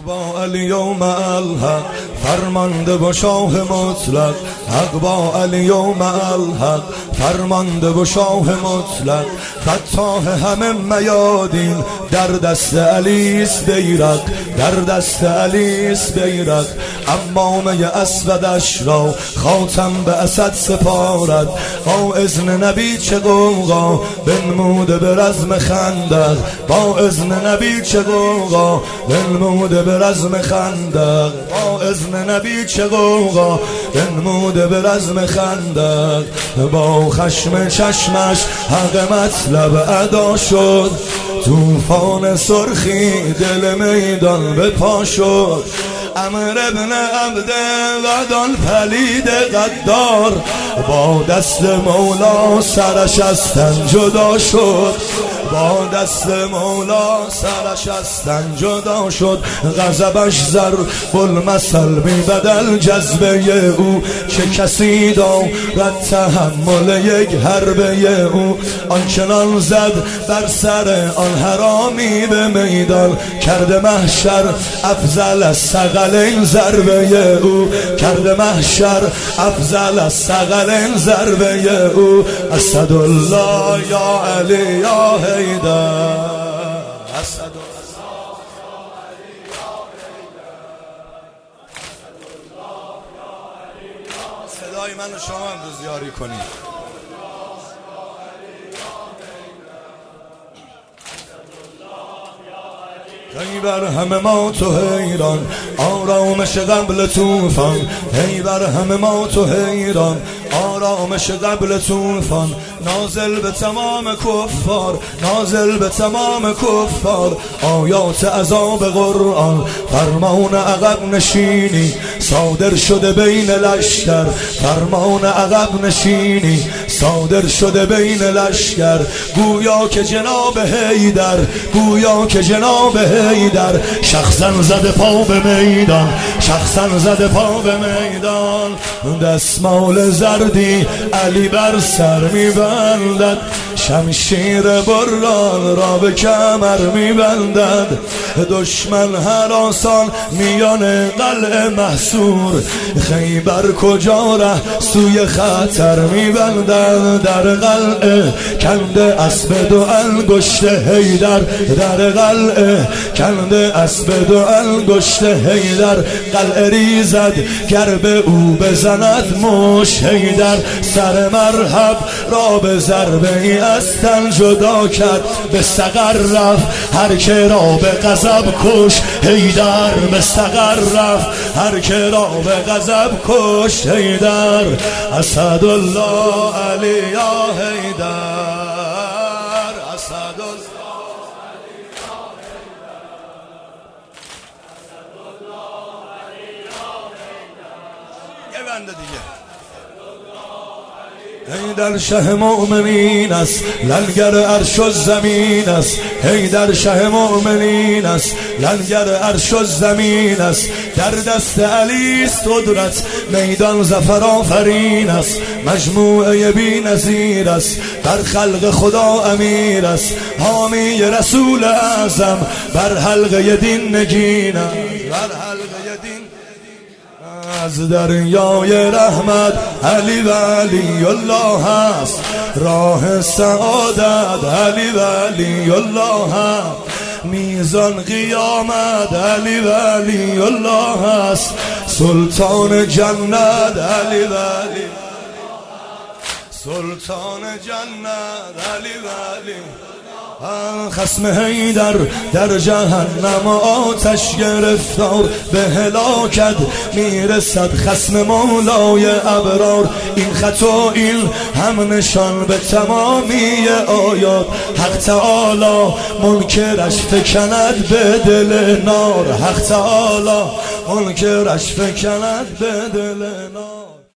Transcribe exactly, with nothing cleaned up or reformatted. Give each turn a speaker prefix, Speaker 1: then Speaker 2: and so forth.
Speaker 1: با علی و مع الحق فرمانده و شاه مطلق، حق با علی و مع الحق فرمانده و شاه مطلق. فتاح همه میادین در دست علیست بیرق، در دست علیست بیرق. امامه اسودش را خاتم به اسد سپارد، با اذن نبی چه غوغا بنموده به رزم خندق، با اذن نبی چه غوغا بنموده به رزم خندق، با اذن نبی چه غوغا بنموده به رزم خندق. با خشم چشمش حق مطلب ادا شد، طوفان سرخی دل میدان به پا شد. امر ابن عبد غدان پلید غدار، با دست مولا سرش از تن جدا شد، با دست مولا سرش از تن جدا شد. غضبش ضرب المثل می بدل جذبه او، چه کسی دارد تحمل یک حربه او. آنچنان زد بر سر آن حرامی به میدان، کرده محشر افضل از ثقلین ضربه او، کرده محشر افضل از ثقلین ضربه او. اسدالله یا علی یا حیدر، اسدالله صدای من و شما امروز یاری کنید. خیبر همه ما تو حیران، آرامش قبل طوفان. خیبر همه ما تو حیران، آرامش قبل طوفان. نازل به تمام کفار، نازل به تمام کفار. آیات عذاب قرآن، فرمان عقب نشینی صادر شده بین لشکر، فرمان عقب نشینی صادر شده بین لشکر. گویا که جناب حیدر، گویا که جناب حیدر شخصا زده پا به میدان، شخصا زده پا به میدان. دستمال زردی علی بر سر میبندد، شمشیر بران را به کمر میبندد. دشمن هراسان میان قلعه محصور، خیبر کجا ره سوی خطر میبندد. در قلعه کنده اسب دو انگشت حیدر، در قلعه کنده اسب دو انگشت حیدر. قلعه ریزد گر به او بزند مش حیدر، سر مرحب را به ضربه ای از تن جدا کرد. به سقر رفت هر که را به غضب کش حیدر، به سقر رفت هر که را به غضب کش حیدر. اسدالله علی یا حیدر، اسدالله یه بنده دیگه. حیدر شه مؤمنین است، لنگر عرش و زمین است. حیدر شه مؤمنین است، لنگر عرش و زمین است. در دست علی است قدرت، میدان ظفر آفرین است. مجموعه بی نظیر است، بر خلق خدا امیر است. حامی رسول اعظم بر حلقه دین نگین است، بر حلقه دین. از دریای رحمت علی ولی الله است، راه سعادت علی ولی الله است. میزان قیامت علی ولی الله است، سلطان جنت علی ولی، سلطان جنت علی ولی. خصم حیدر در جهنم آتش گرفتار، به هلاکت میرسد خصم مولای ابرار. این خط و این هم نشان به تمامی آیات، حق تعالی منکرش فکند به دل نار، حق تعالی منکرش فکند به دل نار.